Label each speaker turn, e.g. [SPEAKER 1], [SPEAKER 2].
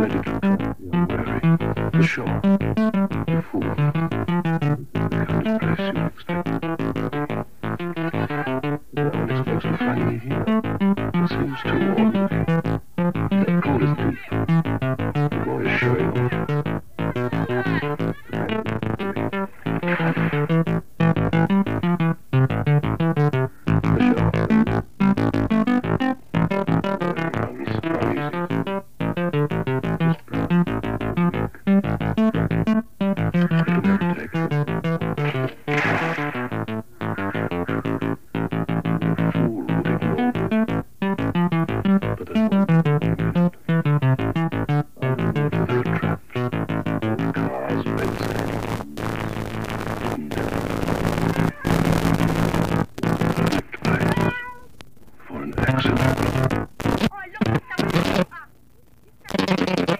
[SPEAKER 1] ready to come. You're weary. For sure. You fool. The kind of place you expect. No one expects to find me here. It seems too ordinary. The pool is deep. The boy is sure of it. For an accident.